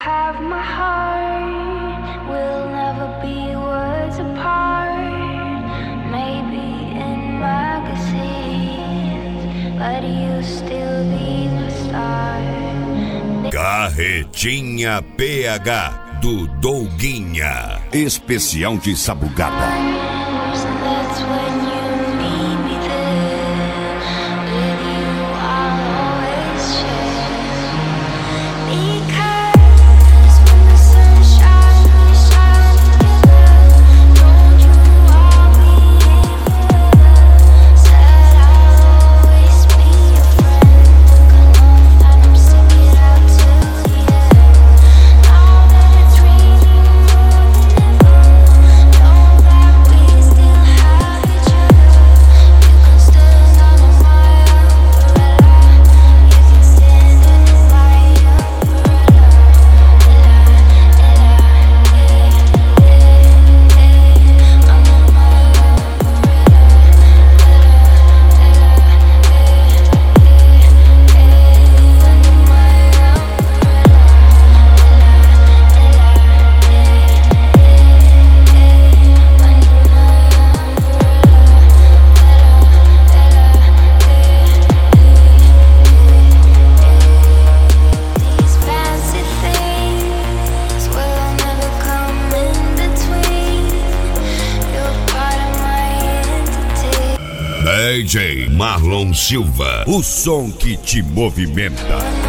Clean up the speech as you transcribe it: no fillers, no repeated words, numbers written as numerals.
have my heart, we'll never be worlds apart. Maybe in magazines, but you still be my star. Carretinha PH do Douguinha, especial de Sabugada. DJ Marlon Silva, o som que te movimenta.